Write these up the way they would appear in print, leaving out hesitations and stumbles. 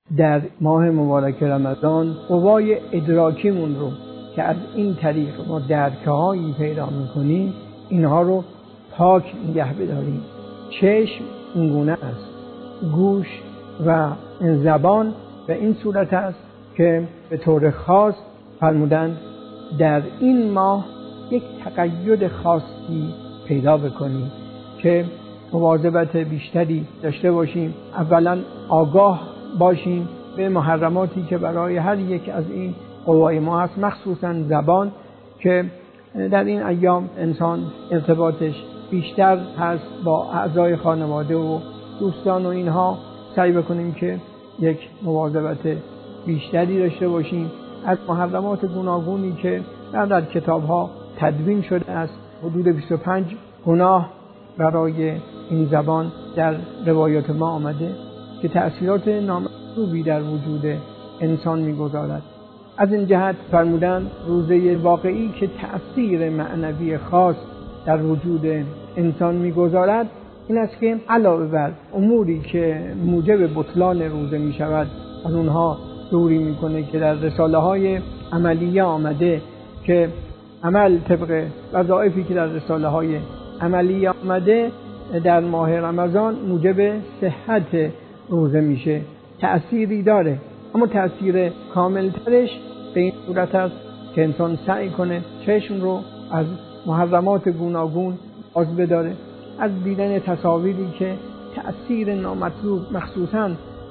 در ماه مبارک رمضان قوای ادراکیمون رو که از این طریق ما درک‌هایی پیدا می‌کنیم اینها رو پاک نگه بداریم. چشم اینگونه است، گوش و زبان به این صورت است که به طور خاص فرمودند در این ماه یک تقید خاصی پیدا بکنیم که مواظبت بیشتری داشته باشیم. اولا آگاه باشیم به محرماتی که برای هر یک از این قوای ما هست، مخصوصا زبان که در این ایام انسان ارتباطش بیشتر هست با اعضای خانواده و دوستان و اینها. سعی بکنیم که یک مواظبت بیشتری داشته باشیم از محرمات گوناگونی که در کتاب‌ها تدوین شده است. حدود 25 گناه برای این زبان در روایات ما آمده که تأثیرات نامطلوبی در وجود انسان می‌گذارد. از این جهت فرمودند روزه واقعی که تأثیر معنوی خاص در وجود انسان می‌گذارد این است که علاوه بر اموری که موجب بطلان روزه می‌شود از اونها دوری می‌کنه که در رساله‌های عملیه آمده که عمل طبق وظایفی که در رساله‌های عملیه آمده در ماه رمضان موجب صحت روزه میشه، تأثیری داره. اما تأثیر کاملترش به این صورت است که انسان سعی کنه چشم رو از محرمات گوناگون باز بداره، از دیدن تصاویری که تأثیر نامطلوب مخصوصاً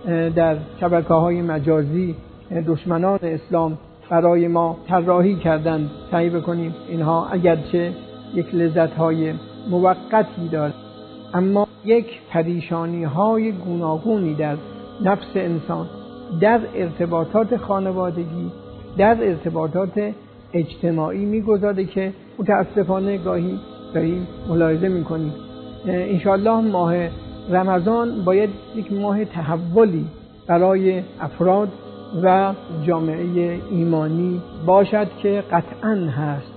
در شبکه‌های مجازی دشمنان اسلام برای ما طراحی کردن سعی بکنیم اینها اگرچه یک لذت‌های موقتی داره اما یک پریشانی‌های گوناگونی در نفس انسان، در ارتباطات خانوادگی، در ارتباطات اجتماعی می‌گذاره که متأسفانه گاهی داریم ملاحظه می‌کنیم. انشاءالله ماه رمضان باید یک ماه تحولی برای افراد و جامعه ایمانی باشد که قطعاً هست.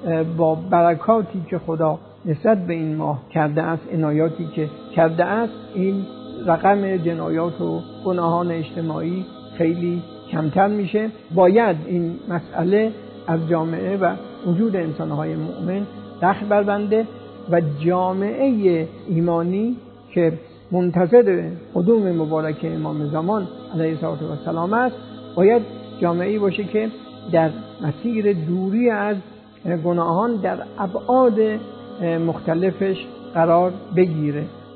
با برکاتی که خدا نسبت به این ماه کرده است، عنایاتی که کرده است، این رقم جنایات و گناهان اجتماعی خیلی کمتر میشه. باید این مسئله از جامعه و وجود انسان‌های مؤمن رخ بربنده و جامعه ایمانی که منتظر قدوم مبارک امام زمان علیه السلام است باید جامعه‌ای باشه که در مسیر دوری از گناهان در ابعاد مختلفش قرار بگیره.